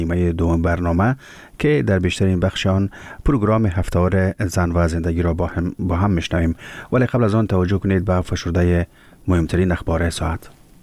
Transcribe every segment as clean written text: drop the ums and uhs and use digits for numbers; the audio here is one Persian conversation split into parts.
نیمه دوم برنامه که در بیشترین بخش آن پروگرام هفته‌وار زن و زندگی را با هم میشنویم، ولی قبل از آن توجه کنید به فشرده مهمترین اخبار ساعت.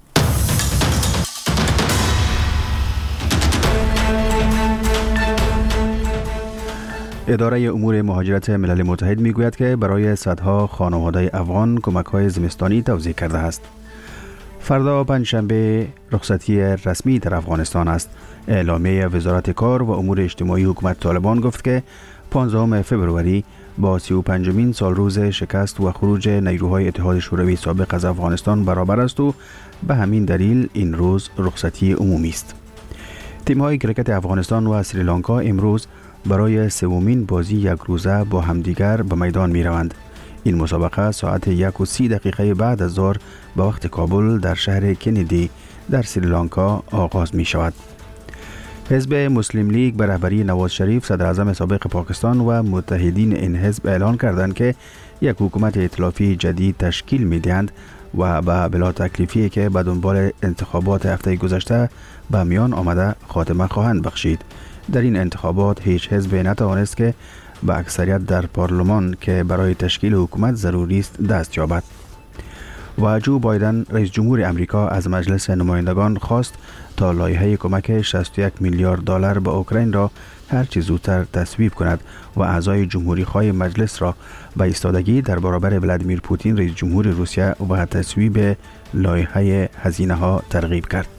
اداره امور مهاجرت ملل متحد میگوید که برای صدها خانواده افغان کمک‌های زمستانی توزیع کرده است. فردا پنجشنبه رخصتی رسمی در افغانستان است. اعلامیه وزارت کار و امور اجتماعی حکومت طالبان گفت که 15 فوریه با 35مین سالروز شکست و خروج نیروهای اتحاد شوروی سابق از افغانستان برابر است و به همین دلیل این روز رخصتی عمومی است. تیم‌های کرکت افغانستان و سریلانکا امروز برای سومین بازی یک روزه با همدیگر به میدان می روند. این مسابقه ساعت 1:30 بعد از ظهر به وقت کابل در شهر کندی در سریلانکا آغاز می شود. حزب مسلم لیگ به رهبری نواز شریف صدر اعظم سابق پاکستان و متحدین این حزب اعلان کردند که یک حکومت ائتلافی جدید تشکیل می دهند و به بلا تکلیفی که به دنبال انتخابات هفته گذشته به میان آمده خاتمه خواهند بخشید. در این انتخابات هیچ حزب نتوانست که به اکثریت در پارلمان که برای تشکیل حکومت ضروری است دست یابد. و جو بایدن رئیس جمهور امریکا از مجلس نمایندگان خواست تا لایحه کمک 61 میلیارد دلار به اوکراین را هر چه زودتر تصویب کند و اعضای جمهوری خواه مجلس را به ایستادگی در برابر ولادیمیر پوتین رئیس جمهور روسیه و تصویب لایحه هزینه ها ترغیب کرد.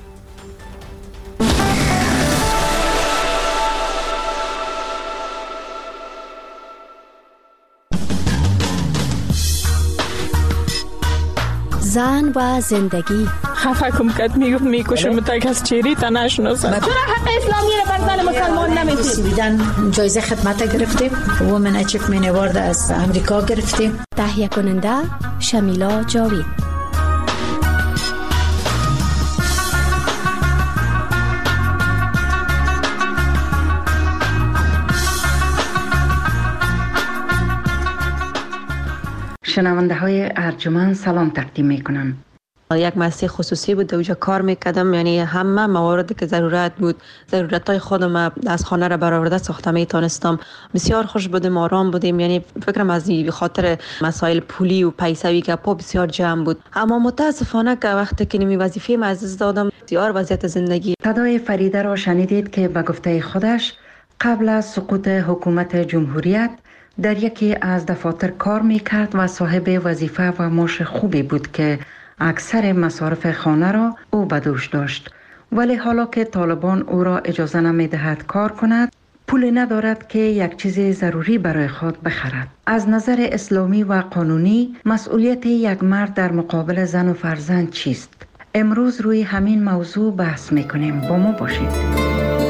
زن و زندگی. خفه کم کد میکشم تا کس چیری تا نشناسم. چرا حق اسلامی را بر زن مسلمان نمیدید؟ جایزه خدمت گرفتیم. وومن اچیومنت اوارد از امریکا گرفتیم. تهیه کننده شمیلا جاوید. شنونده های ارجمند سلام تقدیم میکنم. یک مؤسسه خصوصی بود، اونجا کار میکردم، یعنی همه مواردی که ضرورت بود، ضرورتای خودم از خانه را برآورده ساخته میتونستم. بسیار خوش بودیم، آرام بودیم، یعنی فکرم از خاطر مسائل پولی و پیسوی که پا بسیار جمع بود. اما متاسفانه که وقتی که نمی وظیفه از دست دادم، بسیار وضعیت زندگی. صدای فریده را شنیدید که به گفته خودش قبل از سقوط حکومت جمهوریت در یکی از دفاتر کار میکرد و صاحب وظیفه و معاش خوبی بود که اکثر مصارف خانه را او به دوش داشت. ولی حالا که طالبان او را اجازه نمیدهد کار کند، پول ندارد که یک چیز ضروری برای خود بخرد. از نظر اسلامی و قانونی مسئولیت یک مرد در مقابل زن و فرزند چیست؟ امروز روی همین موضوع بحث میکنیم. با ما باشید.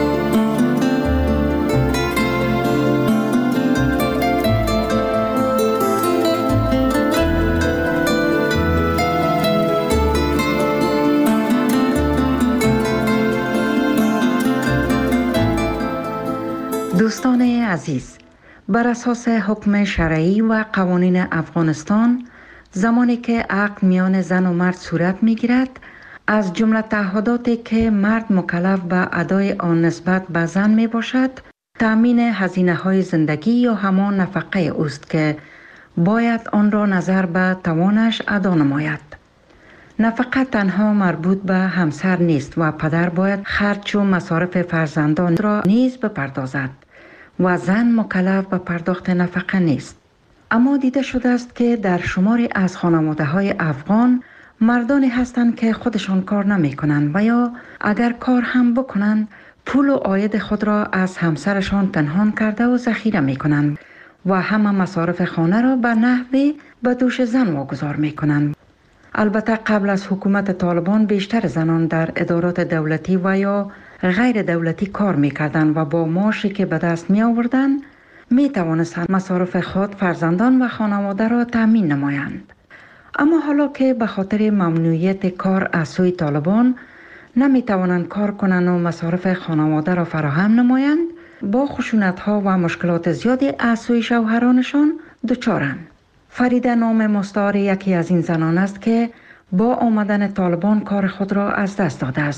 دوستان عزیز، بر اساس حکم شرعی و قوانین افغانستان، زمانی که عقد میان زن و مرد صورت میگیرد، از جمله تعهداتی که مرد مکلف به ادای آن نسبت به زن می باشد، تأمین هزینه های زندگی یا همان نفقه اوست که باید آن را نظر به توانش ادا نماید. نفقه تنها مربوط به همسر نیست و پدر باید خرج و مصارف فرزندان را نیز بپردازد و زن مکلف به پرداخت نفقه نیست. اما دیده شده است که در شماری از خانواده‌های افغان مردانی هستند که خودشان کار نمی کنند و یا اگر کار هم بکنند پول و عاید خود را از همسرشان پنهان کرده و ذخیره می کنند و همه مصارف خانه را به نحوی به دوش زن واگذار می کنند. البته قبل از حکومت طالبان بیشتر زنان در ادارات دولتی و یا غیر دولتی کار می کردند و با معاشی که به دست می آوردند می توانستند مصارف خود، فرزندان و خانواده را تأمین نمایند. اما حالا که به خاطر ممنوعیت کار از سوی طالبان نمی توانند کار کنند و مصارف خانواده را فراهم نمایند، با خشونت‌ها و مشکلات زیادی از سوی شوهرانشان دچارند. فریده نام مستعار یکی از این زنان است که با آمدن طالبان کار خود را از دست داده است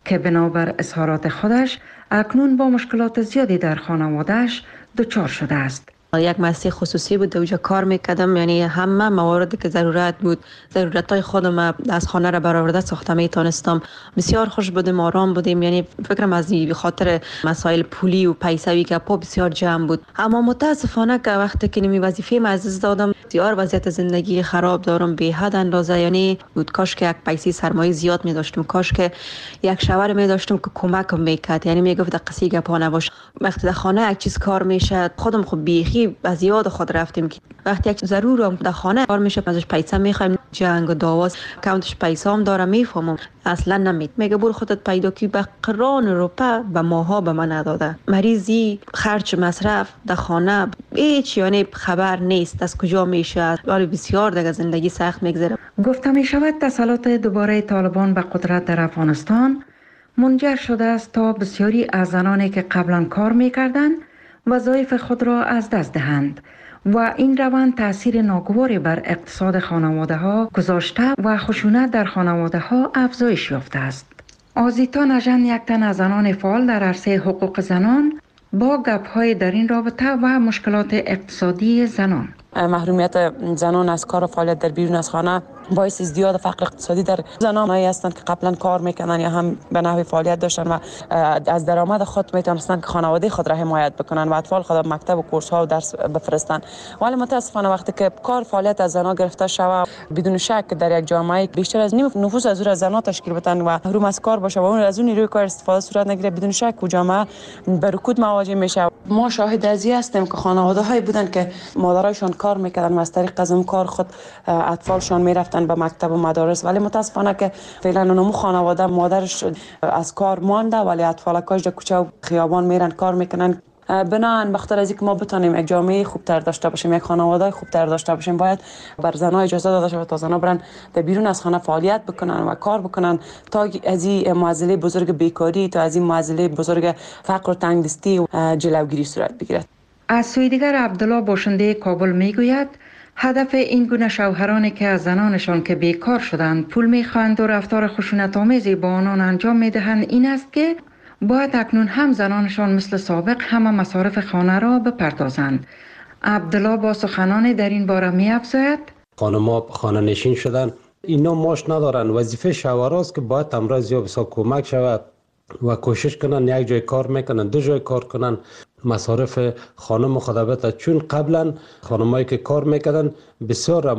که بنابر اظهارات خودش اکنون با مشکلات زیادی در خانوادهش دچار شده است. یک مؤسسه خصوصی بود، اونجا کار میکردم، یعنی همه مواردی که ضرورت بود، ضرورتای خودم از خانه را برآورده ساخته میتونستم. بسیار خوش بودیم، آرام بودیم، یعنی فکرم از خاطر مسائل پولی و پیسوی که پا بسیار جمع بود. اما متاسفانه که وقتی که نمی وظیفه از دادم، بسیار وضعیت زندگی خراب دارم به حد اندازه، یعنی بود کاش که یک پیسه سرمایه زیاد می داشتم، کاش که یک شوهر می داشتم که کمکم میکرد، یعنی میگفت قصی گپا نباش، وقتی در خانه یک چیز کار میشه خودم خب بیخی از یاد خود رفتیم که وقتی یک ضرورم در خانه کار میشه ازش پیسه میخوایم، جنگ و دعوا، کانتش پیسه هم داره میفهمم اصلا نمید، میگه برو خودت پیدا کی، به قران روپا به ماها به من نداده، مریضی، خرج، مصرف در خانه هیچ، یعنی خبر نیست از کجا میشه، ولی بسیار دیگه زندگی سخت میگذره. گفته می شود تسلط دوباره طالبان به قدرت در افغانستان منجر شده است تا بسیاری از زنانی که قبلا کار میکردند وظایف خود را از دست دهند و این روند تأثیر ناگواری بر اقتصاد خانواده ها گذاشته و خشونت در خانواده ها افزایش یافته است. آزیتا نژند، یک تن از زنان فعال در عرصه حقوق زنان، با گپ‌های در این رابطه و مشکلات اقتصادی زنان. محرومیت زنان از کار و فعالیت در بیرون از خانه باعث ازدیاد فقر اقتصادی در زنانی هستند که قبلا کار میکنن یا هم به نحوی فعالیت داشتن و از درآمد خود میتونستن که خانواده خود را حمایت بکنن و اطفال خود به مکتب و کورس ها و درس بفرستن. ولی متاسفانه وقتی که کار فعالیت از زنان گرفته شود، بدون شک در یک جامعه بیشتر از نیم نفوس از او زنان تشکیل بدن و محروم از کار باشه و اون از اون نیروی کار استفاده صورت نگیره، بدون شک جامعه به رکود مواجه میشه. ما شاهد ازی هستیم که خانواده هایی بودن که مادرایشان کار میکردن و از طریق از اون کار خود اطفالشان میرفتن به مکتب و مدارس، ولی متاسفانه که فعلا اونمو خانواده مادرش از کار مانده ولی اطفالکاش در کوچه و خیابان میرن کار میکنن. بنابراین بخاطر از اینکه ما بتونیم یک جامعه خوبتر داشته باشیم، یک خانواده خوبتر داشته باشیم، باید بر زنها اجازه داده شود تا زنها برن در بیرون از خانه فعالیت بکنن و کار بکنن تا از این معضله بزرگ بیکاری، تا از این معضله بزرگ فقر و تنگدستی جلوگیری صورت بگیرد. از سوی دیگر عبدالله باشنده کابل میگوید هدف این گونه شوهرانی که از زنانشان که بیکار شدند پول میخواهند و رفتار خشونت‌آمیزی با آنان انجام میدهند این است که باید اکنون هم زنانشان مثل سابق همه مصارف خانه را بپردازند. عبدالله با سخنان در این باره می‌افزاید خانم‌ها خانه نشین شدن، اینا ماش ندارن، وظیفه شوهراست که باید امروز یا بسیار کمک شود و کوشش کنن یک جای کار میکنن، دو جای کار کنن، مصارف خانم خدابت، چون قبلا خانمایی که کار میکردن بسیار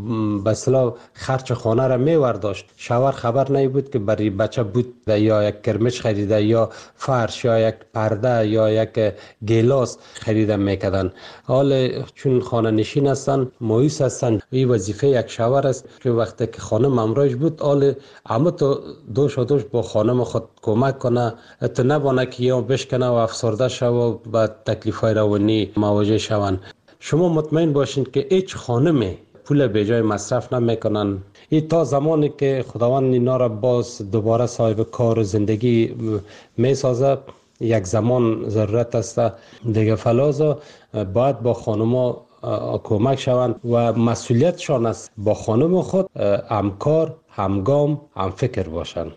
به اصطلاح خرج خانه را میورداشت، شوهر خبر نمی بود که برای بچه بود یا یک کرمچ خریده یا فرش یا یک پرده یا یک گیلاس خریده میکردن. حال چون خانه نشین هستن، مایوس هستن، این وظیفه یک شوهر است که وقتی که خانم امراج بود حال اما تو دوش با خانم خود کمک کنه، تو نبانه که یا بشکنه و افسرده شو و با تکلیف‌های روانی مواجه شوند. شما مطمئن باشین که هیچ خانمی پول به جای مصرف نمیکنن. این تا زمانی که خداوند اینا را باز دوباره صاحب کار و زندگی میسازه، یک زمان ضرورت است دیگه فلازا باید با خانما کمک شوند و مسئولیتشان است با خانم خود همکار، همگام، همفکر باشند.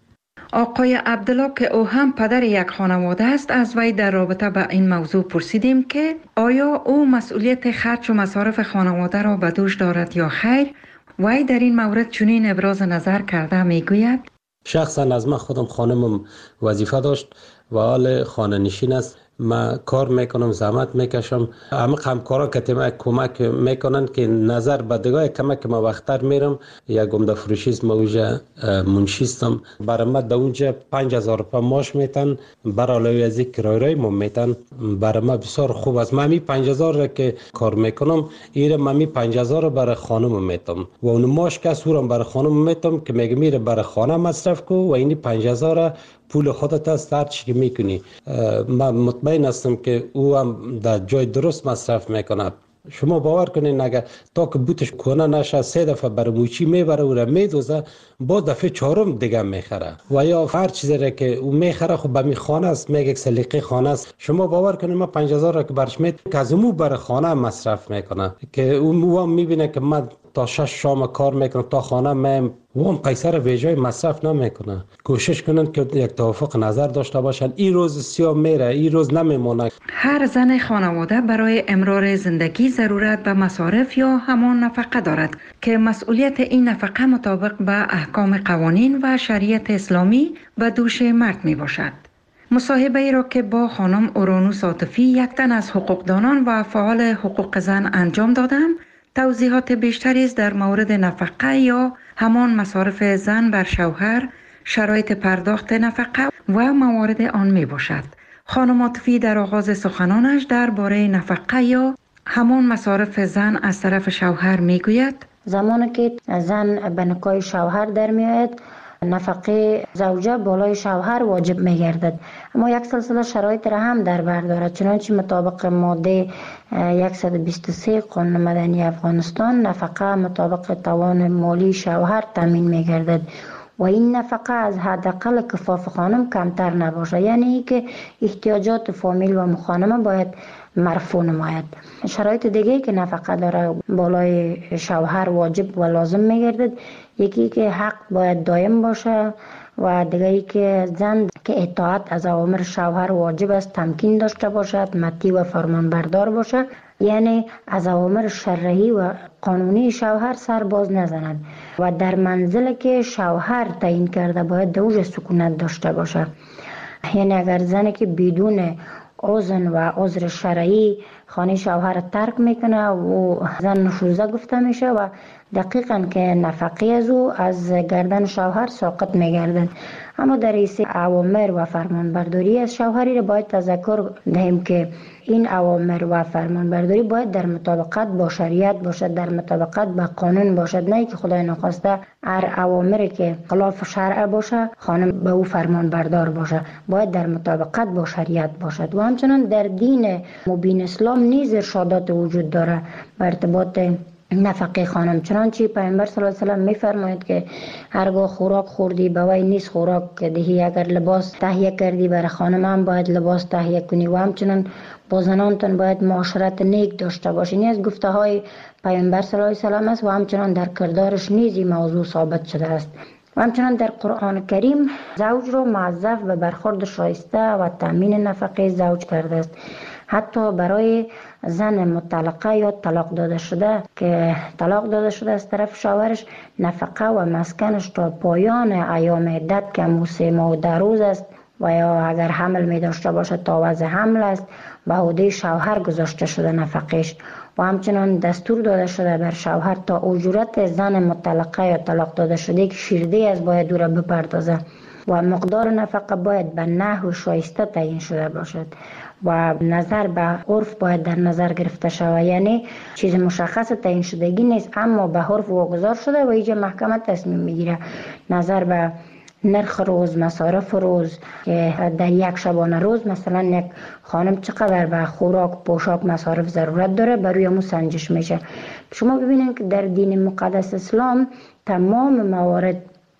آقای عبدالله که او هم پدر یک خانواده است، از وی در رابطه با این موضوع پرسیدیم که آیا او مسئولیت خرج و مصارف خانواده را به دوش دارد یا خیر. وی در این مورد چنین ابراز نظر کرده میگوید شخصا از من خودم خانمم وظیفه داشت و حال خانه نشین است. من کار میکنم، زحمت میکشم، همه همکارا که ما کمک میکنن که نظر به دیگه کمک ما وقتر میرم. یک عمده فروشی ما اونجا منشیستم، برای ما در اونجا 5000 روپیه ماش میتن، برای علاوه از این کرایه ما میتن. برای ما بسیار خوب است. من می 5000 را که کار میکنم، ایره من می 5000 را برای خانم میتم و اون ماش که سورم برای خانم میتم که میگه میره برای خانه مصرف کو و این 5000 پول خودت است، هر چی که میکنی. من مطمئن هستم که او هم در جای درست مصرف میکنه. شما باور کنین اگر تا که بوتش کنه نشه 3 دفعه برای موچی میبره و را میدوزه، با دفعه 4 دیگه میخره و یا هر چیزی را که او میخره خب به می خانه است، میگه یک سلیقه خانه است. شما باور کنین ما 5000 را که برش میت که از اون برای خانه مصرف میکنه که او هم میبینه که من تا 6 شام کار میکنه، تا خانه میم وام پیسه رو به جای مصرف نمیکنه. کوشش کنن که یک توافق نظر داشته باشن. این روز سیاه میره، این روز نمیمونه. هر زن خانواده برای امرار زندگی ضرورت به مصارف یا همان نفقه دارد که مسئولیت این نفقه مطابق به احکام قوانین و شریعت اسلامی به دوش مرد می باشد. مصاحبه ای را که با خانم اورانوس عاطفی، یک تن از حقوقدانان و فعال حقوق زن انجام دادم، توضیحات بیشتری است در مورد نفقه یا همان مصارف زن بر شوهر، شرایط پرداخت نفقه و موارد آن می باشد. خانم عاطفی در آغاز سخنانش درباره نفقه یا همان مصارف زن از طرف شوهر می گوید: زمانی که زن به نکاح شوهر در می آید، نفقه زوجه بالای شوهر واجب می گردد، اما یک سلسله شرایط را هم در بر دارد. چنانچه مطابق ماده 123 قانون مدنی افغانستان، نفقه مطابق توان مالی شوهر تامین می گردد و این نفقه از حداقل کفاف خانم کمتر نباشه، یعنی که احتیاجات فامیل و مخانمه باید مرفوع نماید. شرایط دیگه که نفقه داره بالای شوهر واجب و لازم میگردد، یکی که حق باید دائم باشه و دیگری که زن که اطاعت از اوامر شوهر واجب است تمکین داشته باشد، مطیع و فرمان بردار باشه، یعنی از اوامر شرعی و قانونی شوهر سر باز نزند و در منزل که شوهر تعیین کرده باید دوج سکونت داشته باشه. یعنی اگر زنی که بدون اذن و عذر شرعی خانه شوهر ترک میکنه و زن نشوزه گفته میشه و دقیقاً که نفقه از او از گردن شوهر ساقط میگردد. اما در حیث اوامر و فرمانبرداری از شوهری را باید تذکر دهیم که این اوامر و فرمانبرداری باید در مطابقت با شریعت باشد، در مطابقت با قانون باشد، نه که خدای نخواسته هر اوامری که خلاف شرع باشه خانم به او فرمانبردار باشه. باید در مطابقت با شریعت باشد. و همچنان در دین مبین اسلام نیز ارشادات وجود داره به ارتباط نفقه خانم. چنانچه پیامبر صلی الله علیه و سلم میفرماید که هرگاه خوراک خوردی به وی نیست خوراک دهی، اگر لباس تهیه کردی برای خانم هم باید لباس تهیه کنی و همچنان با زنانتون باید معاشرت نیک داشته باشین. این از گفته های پیامبر صلی الله علیه و سلم است و همچنان در کردارش نیز این موضوع ثابت شده است. و همچنان در قرآن کریم زوج را موظف به برخورد شایسته و تامین نفقه زوج کرده است. حتی برای زن مطلقه یا طلاق داده شده که طلاق داده شده از طرف شوهرش، نفقه و مسکنش تا پایان ایام عدت که 3 ماه و 10 روز است و یا اگر حمل می داشته باشه تا وضع حمل است به عهده شوهر گذاشته شده نفقهش. و همچنان دستور داده شده بر شوهر تا اجورت زن مطلقه یا طلاق داده شده که شیرده از باید او را بپردازه و مقدار نفقه باید به نحو شایسته تعیین شده باشد و نظر به عرف باید در نظر گرفته شود. یعنی چیز مشخص تعیین شدگی نیست، اما به عرف واگذار شده و اینجا محکمه تصمیم میگیره نظر به نرخ روز، مصارف روز که در یک شبانه روز مثلا یک خانم چقدر به خوراک، پوشاک، مصارف ضرورت داره بروی همون سنجش میشه. شما ببینید که در دین مقدس اسلام تمام موارد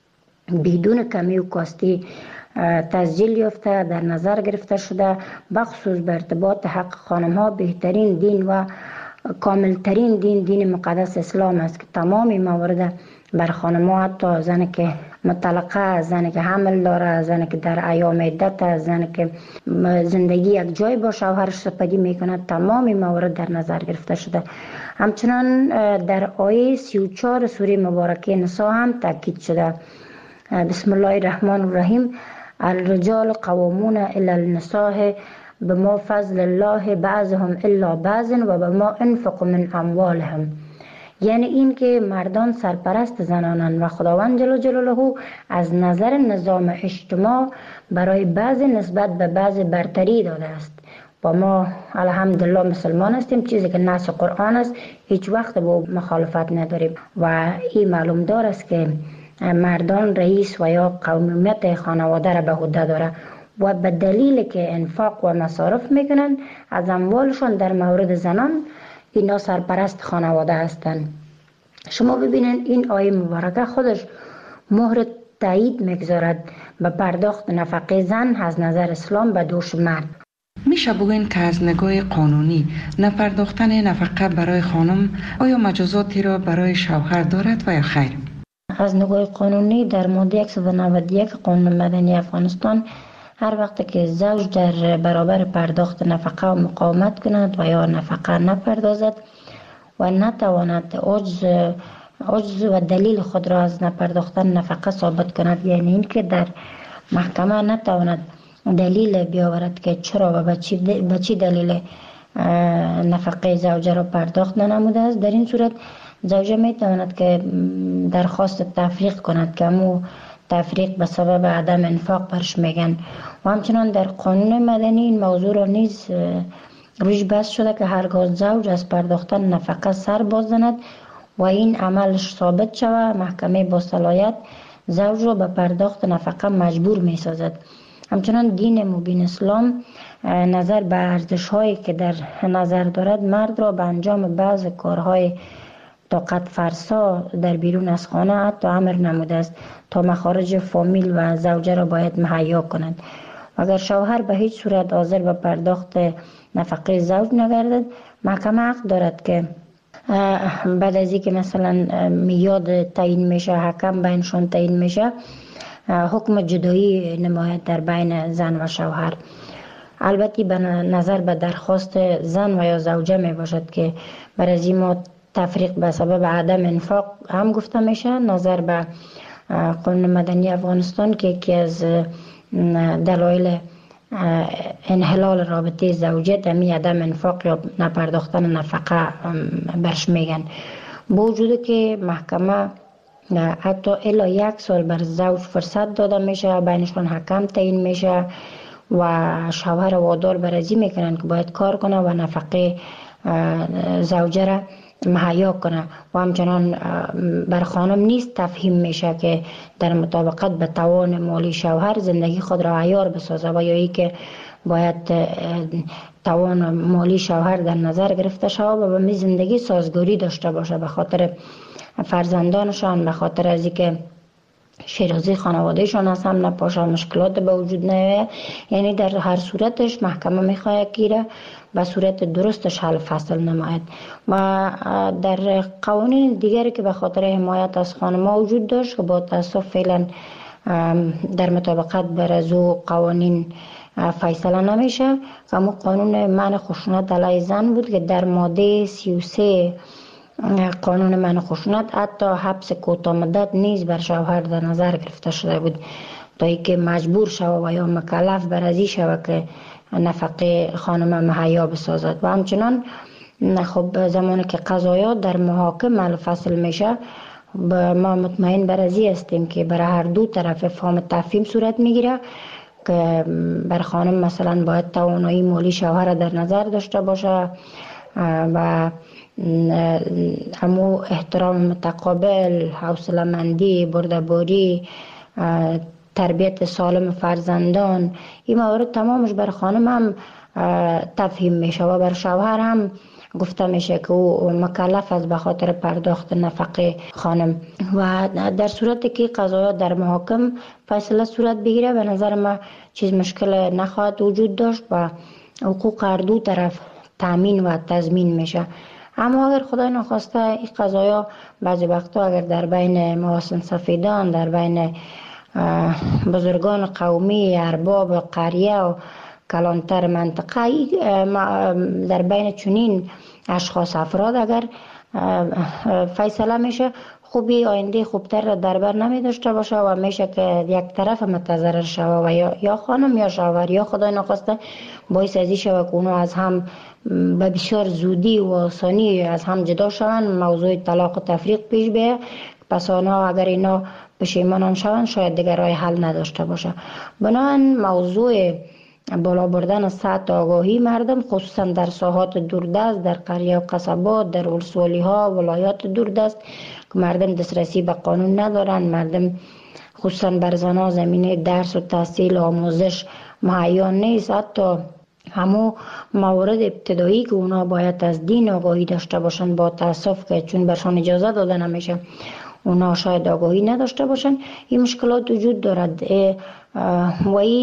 بدون کمی و کاستی تسجیل یافته در نظر گرفته شده، بخصوص به ارتباط حق خانم ها بهترین دین و کاملترین دین مقدس اسلام است که تمام موارد بر خانم ها، حتی زن که مطلقه، زن که حمل داره، زن که در ایام عدت، زن که زندگی یک جای با شوهرش سپری میکنه، تمام موارد در نظر گرفته شده. همچنان در آیه 34 سوره مبارکه نساء هم تاکید شده. بسم الله الرحمن الرحیم: الرجال قوامون الی النساء بما فضل الله بعضهم الا بعض و بما انفقوا من اموالهم. یعنی این که مردان سرپرست زنانند و خداوند جل جلاله از نظر نظام اجتماع برای بعض نسبت به بعض برتری داده است و ما الحمدلله مسلمان هستیم، چیزی که نص قرآن است هیچ وقت با مخالفت نداریم و این معلوم دار است که مردان رئیس و یا قومیت خانواده را به عهده داره و به دلیل که انفاق و مصارف میکنن از اموالشان در مورد زنان اینا سرپرست خانواده هستند. شما ببینید این آیه مبارکه خودش مهر تایید میگذارد به پرداخت نفقه زن از نظر اسلام به دوش مرد. میشه بگوین که از نگاه قانونی نپرداختن نفقه برای خانم آیا مجازاتی را برای شوهر دارد و یا خیر؟ از نگاه قانونی در ماده 191 قانون مدنی افغانستان هر وقت که زوج در برابر پرداخت نفقه و مقاومت کند و یا نفقه نپردازد و نتواند عجز و دلیل خود را از نپرداختن نفقه ثابت کند، یعنی این که در محکمه نتواند دلیل بیاورد که چرا و به چی دلیل نفقه زوجه را پرداخت ننموده است، در این صورت زوجه می تواند که درخواست تفریق کند که همو تفریق به سبب عدم انفاق برش میگن. و همچنان در قانون مدنی این موضوع را نیز روش بحث شده که هرگاه زوج از پرداختن نفقه سر باز زند و این عملش ثابت شود، محکمه با صلاحیت زوج را به پرداخت نفقه مجبور می سازد. همچنان دین مبین اسلام نظر به ارزش هایی که در نظر دارد مرد را به انجام بعض کارهای طاقت فرسا در بیرون از خانه حتی امر نموده است تا مخارج فامیل و زوجه را باید مهیا کنند. اگر شوهر به هیچ صورت حاضر به پرداخت نفقه زوج نگردد، محکمه حق دارد که بعد از اینکه مثلا میاد تعیین میشه، حکم بینشان تعیین میشه، حکم جدایی نماید در بین زن و شوهر. البته به نظر به درخواست زن و یا زوجه می باشد که بر از این ما تفریق به سبب عدم انفاق هم گفته میشه. نظر به قانون مدنی افغانستان که یکی از دلایل انحلال رابطه زوجیت همی عدم انفاق یا نپرداختن نفقه برش میگن. با وجود که محکمه حتی الا 1 سال بر زوج فرصت داده میشه، بینشان حکم تعیین میشه و شوهر وادار برازی میکنن که باید کار کنه و نفقه زوجه را مهیا کنه و همچنان بر خانم نیست تفهیم میشه که در مطابقت به توان مالی شوهر زندگی خود را عیار بسازه و یا ای که باید توان مالی شوهر در نظر گرفته شود و به می زندگی سازگاری داشته باشه به خاطر فرزندانشان، به خاطر از اینکه شیرازی خانوادهشان از هم نپاشه، مشکلات به وجود نیاید. یعنی در هر صورتش محکمه میخواهد که به صورت درستش حل فصل نماید. و در قوانین دیگری که به خاطر حمایت از خانم‌ها وجود داشت که با تاسف فعلا در مطابقت بر از او قوانین فیصله نمیشه، اما قانون منع خشونت علیه زن بود که در ماده 33 قانون منع خشونت حتی حبس کوتاه مدت نیز بر شوهر در نظر گرفته شده بود تا اینکه مجبور شود و یا مکلف بر ازی شود که نفقه خانم مهیا بسازد. و همچنان خب زمانی که قضایات در محاکم حل فصل میشه، ما مطمئن بر ازی هستیم که برای هر دو طرف فهم تفهیم صورت میگیره که بر خانم مثلا باید توانایی مالی شوهر در نظر داشته باشه و همو احترام متقابل، حوصله مندی، بردباری، تربیت سالم فرزندان، این موارد تمامش بر خانم هم تفهیم میشه و بر شوهر هم گفته میشه که او مکلف است به خاطر پرداخت نفقه خانم. و در صورتی که قضایات در محاکم فیصله صورت بگیره به نظر ما چیز مشکل نخواهد وجود داشت و حقوق هر دو طرف تامین و تضمین میشه. اما اگر خدای نخواسته این قضایا بعضی وقتا اگر در بین محاسن سفیدان، در بین بزرگان قومی، ارباب قریه و کلانتر منطقه، در بین چنین اشخاص افراد اگر فیصله میشه، خوبی آینده خوبتر را در بر نمی داشته باشه و میشه که یک طرف متضرر شوه و یا خانم یا شوهر یا خدای نخواسته باعث ازی شوه که اونو از هم به بسیار زودی و آسانی از هم جدا شوند، موضوع طلاق و تفریق پیش بیه. پس آنها اگر اینا پشیمان شوند شاید دیگر راه حل نداشته باشه. بنابراین موضوع بالا بردن سطح آگاهی مردم خصوصا در ساحات دوردست، در قریه و قصبات، در ولسوالی ها، ولایات دوردست که مردم دسترسی به قانون ندارن، مردم خصوصا بر زنها زمینه درس و تحصیل و آموزش مهیا نیست. حتی همو موارد ابتدایی که اونا باید از دین آگاهی داشته باشن، با تاسف که چون برشان اجازه داده نمیشه اونا شاید آگاهی نداشته باشن، این مشکلات وجود دارد. و این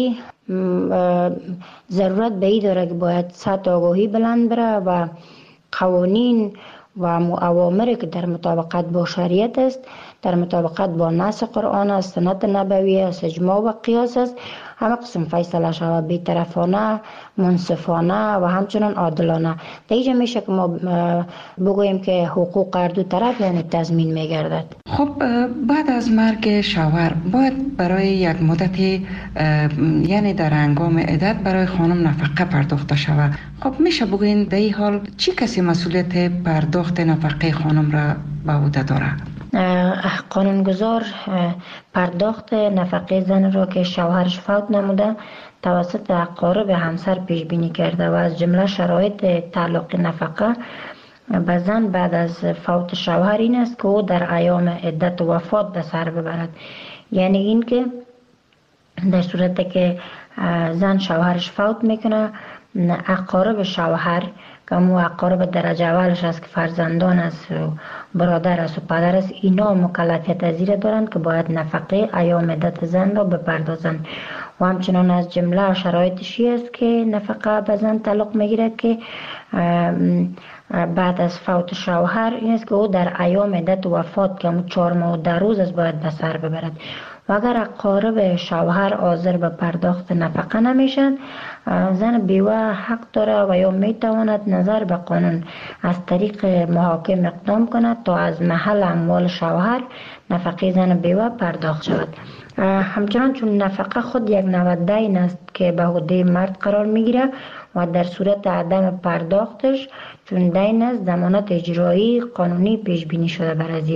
ضرورت به این داره که باید سطح آگاهی بلند بره و قوانین و اوامری که در مطابقت با شریعت است، در مطابقت با نص قرآن است، سنت نبوی است، اجماع و قیاس است، همه قسم فیصله شود، بی‌طرفانه، منصفانه و همچنان عادلانه. دیگه میشه که ما بگوییم که حقوق هر دو طرف یعنی تضمین میگردد. خب بعد از مرگ شوهر باید برای یک مدتی یعنی در هنگام عدت برای خانم نفقه پرداخته شود. خب میشه بگوین در این حال چی کسی مسئولیت پرداخت نفقه خانم را به عهده داره؟ قانونگذار پرداخت نفقه زن را که شوهرش فوت نموده توسط اقارب همسر پیش بینی کرده و از جمله شرایط تعلق نفقه به زن بعد از فوت شوهر این است که او در ایام عدت و وفات به سر ببرد. یعنی این که در صورتی که زن شوهرش فوت میکنه، اقارب شوهر که مو اقارب درجه اولش است که فرزندان است و برادر است و پدر است، اینا مکلفیت از این دارند که باید نفقه ایام عدت زن را بپردازند. و همچنان از جمله شرایطشی است که نفقه به زن تعلق میگیره که بعد از فوت شوهر این است که او در ایام عدت وفات که همون 4 ماه و 10 روز است باید به سر ببرد. و اگر اقارب شوهر حاضر به پرداخت نفقه نمیشن، زن بیوه حق داره و یا میتواند نظر به قانون از طریق محاکم اقدام کند تا از محل اموال شوهر نفقه زن بیوه پرداخت شود. همچنان چون نفقه خود یک نوع دین است که به عهده مرد قرار میگیره و در صورت عدم پرداختش چون دین است ضمانت اجرایی قانونی پیش بینی شده بر ازی.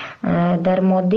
در ماده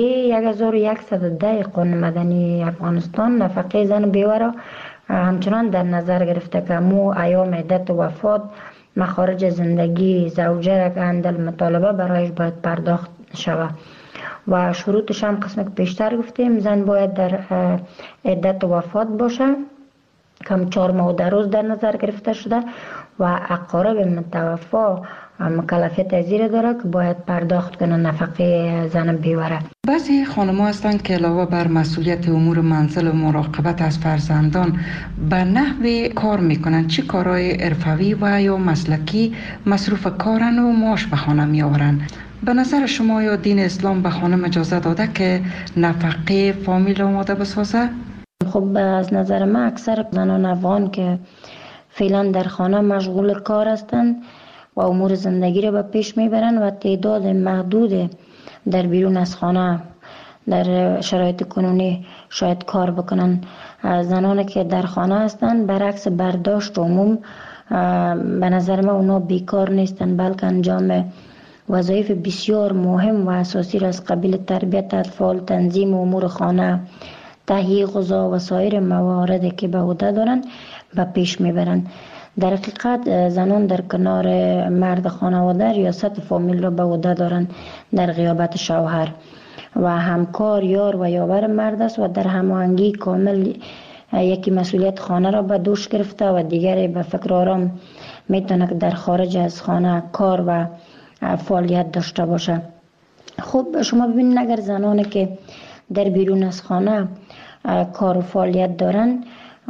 1110 قانون مدنی افغانستان نفقه زن بیوه را همچنان در نظر گرفته که مو ایام عدت و وفات مخارج زندگی زوجه را که اندل مطالبه برایش باید پرداخت شود و شروطش هم قسم که پیشتر گفتیم زن باید در عدت و وفات باشه کم 4 ماه و 10 روز در نظر گرفته شده و اقارب متوفا مکلفیت از این داره که باید پرداخت کنه نفقه زن بیوه. بعضی خانم‌ها هستند که علاوه بر مسئولیت امور منزل و مراقبت از فرزندان به نحوی کار میکنن، چه کارهای حرفوی و یا مسلکی مصروف کارن و معاش به خانه میآورن. به نظر شما یا دین اسلام به خانم اجازه داده که نفقه فامیل آماده بسازه؟ خب از نظر من اکثر زنان افغان که فعلا در خانه مشغول کار هستند و امور زندگی را به پیش میبرند و تعداد محدود در بیرون از خانه در شرایط کنونی شاید کار بکنن. زنانی که در خانه هستند برعکس برداشت عموم به نظر من اونا بیکار نیستند، بلکه انجام وظایف بسیار مهم و اساسی را از قبیل تربیت اطفال، تنظیم امور خانه، تهیه غذا و سایر مواردی که به عهده دارند به پیش میبرند. در حقیقت زنان در کنار مرد خانواده ریاست فامیل را به عهده دارند در غیابت شوهر و همکار یار و یاور مرد است و در هماهنگی کامل یکی مسئولیت خانه را به دوش گرفته و دیگری به فکر آرام میتونه که در خارج از خانه کار و فعالیت داشته باشه. خب شما ببینید اگر زنانی که در بیرون از خانه کار و فعالیت دارن،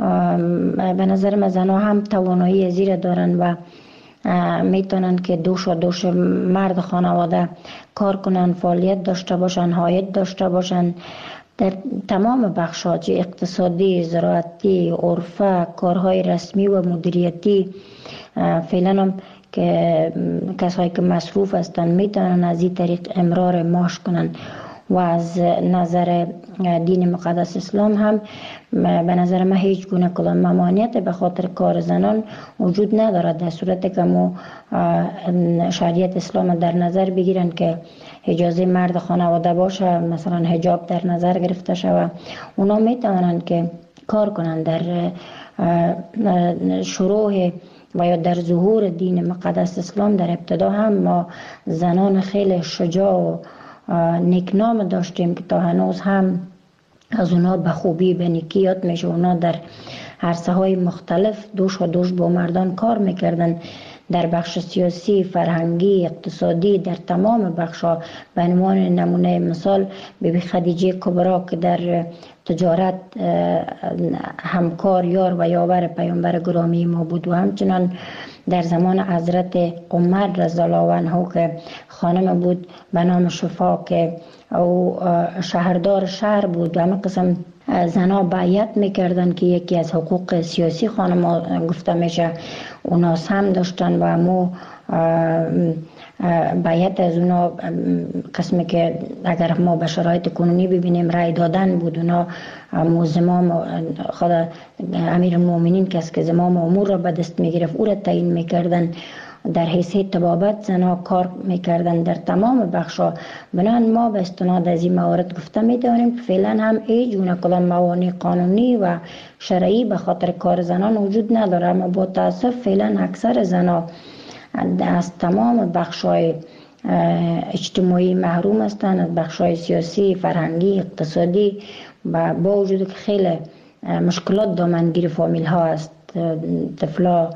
به نظر من زنها هم توانایی زیر دارن و میتونن که دوش مرد خانواده کار کنن، فعالیت داشته باشن، عاید داشته باشن در تمام بخش‌ها، چه اقتصادی، زراعتی، عرفه، کارهای رسمی و مدیریتی. فعلا هم که کسایی که مصروف هستن میتونن از این طریق امرار معاش کنن و از نظر دین مقدس اسلام هم به نظر من هیچ گونه کدام ممانعت به خاطر کار زنان وجود ندارد، در صورتی که ما شریعت اسلام در نظر بگیرن که اجازه مرد خانواده باشه، مثلا حجاب در نظر گرفته شود، اونا میتونن که کار کنن. در شروع و یا در ظهور دین مقدس اسلام در ابتدا هم ما زنان خیلی شجاع و نیکنام داشتیم که تا هنوز هم از اونا به خوبی به نیکی یاد میشه. اونا در عرصه های مختلف دوش با مردان کار میکردن. در بخش سیاسی، فرهنگی، اقتصادی، در تمام بخش‌ها. به عنوان نمونه مثال بیبی خدیجه کبرا که در تجارت همکار، یار و یاور پیامبر گرامی ما بود و همچنان در زمان حضرت عمر رضی الله عنه که خانم بود به نام شفا که او شهردار شهر بود و همه قسم زنها بیعت میکردن که یکی از حقوق سیاسی خانم گفته میشه اونا هم داشتن و همو بیعت از اونا قسمی که اگر ما به شرایط کنونی ببینیم رای دادن بود. اونا زمام خود امیر المؤمنین کس که زمام امور را به دست میگرفت او را تعیین میکردن. در حیثیت طبابت زنها کار میکردن در تمام بخشا. بنابراین ما به استناد از این موارد گفته میتونیم که فعلا هم هیچ گونه کدام موانع قانونی و شرعی به خاطر کار زنان وجود نداره، اما با تاسف فعلا اکثر زنها از تمام بخشای اجتماعی محروم هستند، از بخشای سیاسی، فرهنگی، اقتصادی و با وجود که خیلی مشکلات دامنگیر فامیل ها است. طفلا،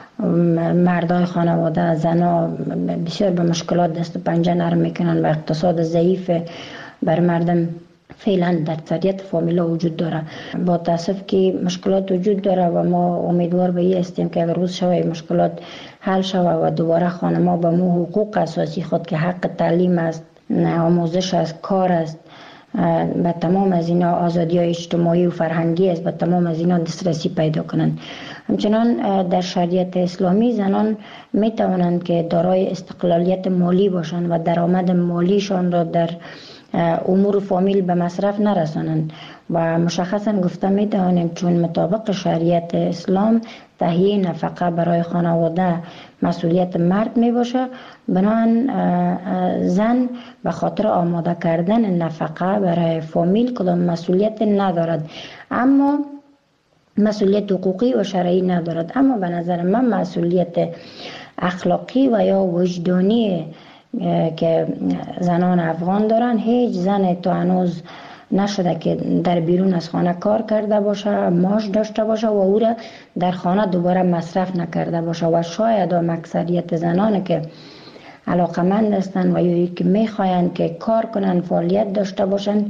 مردای خانواده، زنا بسیار به مشکلات دست و پنجه نرم میکنن و اقتصاد ضعیف بر مردم فعلا در اکثریت فامیلا وجود داره. با تاسف که مشکلات وجود داره و ما امیدوار به این هستیم که اگر روز شوه مشکلات حل شوه و دوباره خانم‌ها به مو حقوق اساسی خود که حق تعلیم است، آموزش است، کار است، به تمام از اینا آزادی های اجتماعی و فرهنگی است، به تمام از اینا دسترسی پیدا کنند. همچنان در شریعت اسلامی زنان می توانند که دارای استقلالیت مالی باشند و درآمد مالیشان را در امور فامیل به مصرف نرسانند و مشخصا گفته می توانیم چون مطابق شریعت اسلام تهیه نفقه برای خانواده مسئولیت مرد می باشه. بنابراین زن به خاطر آماده کردن نفقه برای فامیل کدام مسئولیت ندارد، اما مسئولیت حقوقی و شرعی ندارد. اما به نظر من مسئولیت اخلاقی و یا وجدانی که زنان افغان دارن، هیچ زن تا هنوز نشده که در بیرون از خانه کار کرده باشه، معاش داشته باشه و او را در خانه دوباره مصرف نکرده باشه. و شاید هم اکثریت زنان که علاقمند هستند و یا که میخواین که کار کنن، فعالیت داشته باشن،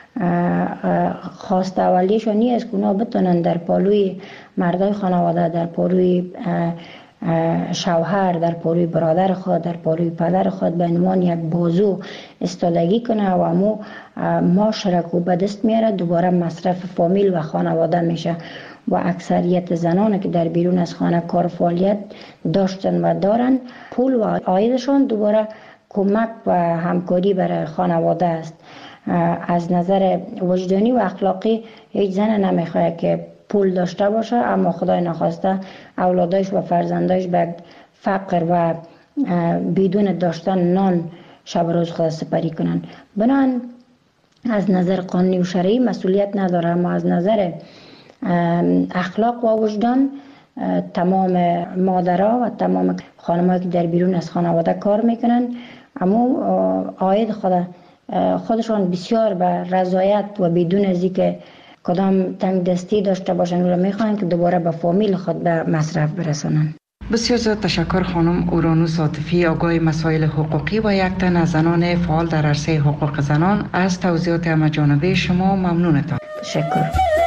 خواست اولیشون نیست که اونا بتونن در پالوی مردای خانواده، در پالوی شوهر، در پالوی برادر خود، در پالوی پدر خود به عنوان یک بازو استادگی کنه و امو معاش را که به دست میاره دوباره مصرف فامیل و خانواده میشه. و اکثریت زنان که در بیرون از خانه کار فعالیت داشتن و دارن، پول و عایدشان دوباره کمک و همکاری برای خانواده است. از نظر وجدانی و اخلاقی هیچ زن نمیخواد که پول داشته باشه اما خدای نخواسته اولادایش و فرزندایش به فقر و بدون داشتن نان شب روز خود سپری کنن. بنان از نظر قانونی و شرعی مسئولیت نداره، اما از نظر اخلاق و وجدان تمام مادرها و تمام خانم‌ها که در بیرون از خانواده کار میکنن اما عاید خودشان بسیار به رضایت و بدون از اینکه کدام تنگ دستی داشته باشن و میخوان که دوباره به فامیل خود به مصرف برسانن. بسیار زیاد تشکر خانم اورانوس عاطفی، آگاه مسائل حقوقی و یک تن از زنان فعال در عرصه حقوق زنان. از توضیحات همه‌جانبه شما ممنونتان. تشکر.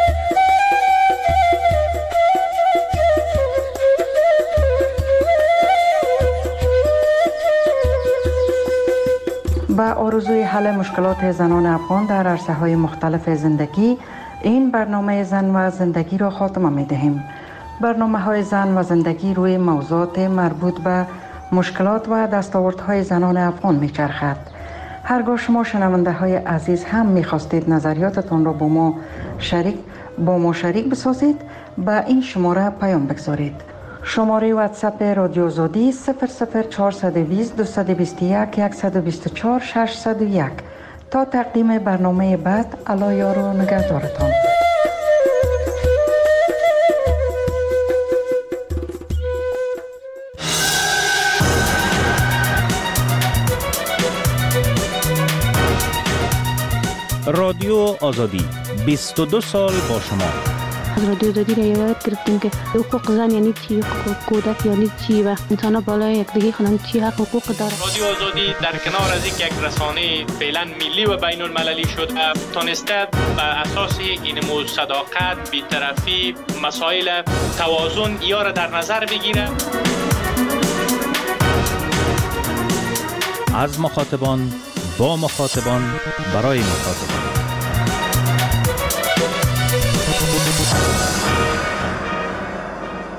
با آرزوی حل مشکلات زنان افغان در عرصه‌های مختلف زندگی، این برنامه زن و زندگی را خاتمه می‌دهیم. برنامه‌های زن و زندگی روی موضوعات مربوط به مشکلات و دستاوردهای زنان افغان می‌چرخد. هرگاه شما شنونده‌های عزیز هم می‌خواستید نظریاتتان را با ما شریک بسازید، به این شماره پیام بگذارید. شماره واتساپ رادیو آزادی 00420 221 124 601. تا تقدیم برنامه بعد، الله یار و نگهدارتان. رادیو آزادی 22 سال با شما. از رادیو آزادی را یاد گرفتیم که حقوق زن یعنی چی، حقوق کودک یعنی چی و انسان ها بالای یکدیگه خودم چی حقوق داره. رادیو آزادی در کنار از یک رسانه فعلا ملی و بین المللی شد، تونسته بر اساس این صداقت، بی‌طرفی، مسائل توازن یا را در نظر بگیره. از مخاطبان با مخاطبان برای مخاطبان.